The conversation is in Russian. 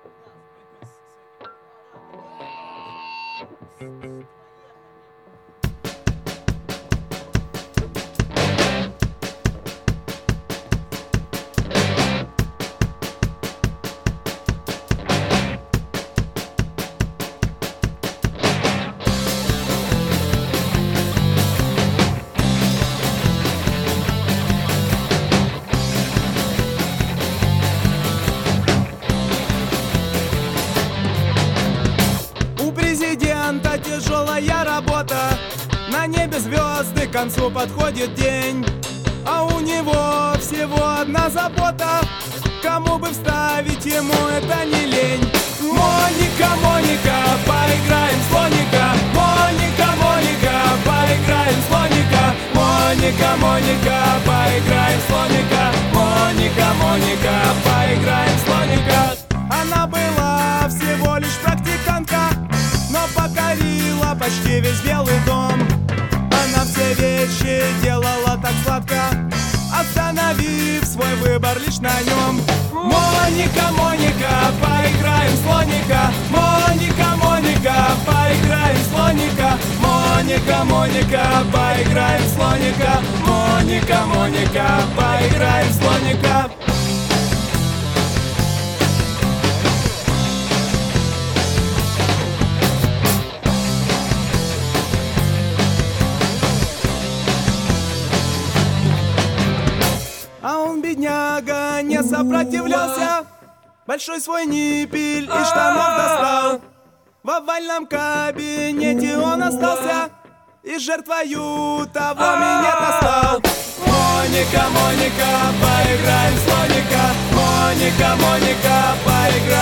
Тяжелая работа, на небе звезды, к концу подходит день. А у него всего одна забота, кому бы вставить ему это не лень. Моника, Моника, поиграем в слоника. Моника, Моника, поиграем в слоника. Моника, Моника, поиграем в слоника. Моника, Моника, поиграем в слоника. Она была всего лишь практикантка, но покорила почти весь Белый дом. Она все вещи делала так сладко, остановив свой выбор лишь на нем. Моника, Моника, поиграем в слоника. Моника, Моника, поиграем в слоника. Моника, Моника, поиграем в слоника. Моника, Моника, поиграем в слоника. А он, бедняга, не сопротивлялся, большой свой ниппель из штанов достал. В овальном кабинете он остался и жертвою того минета стал. Моника, Моника, поиграем в слоника. Моника, Моника, поиграем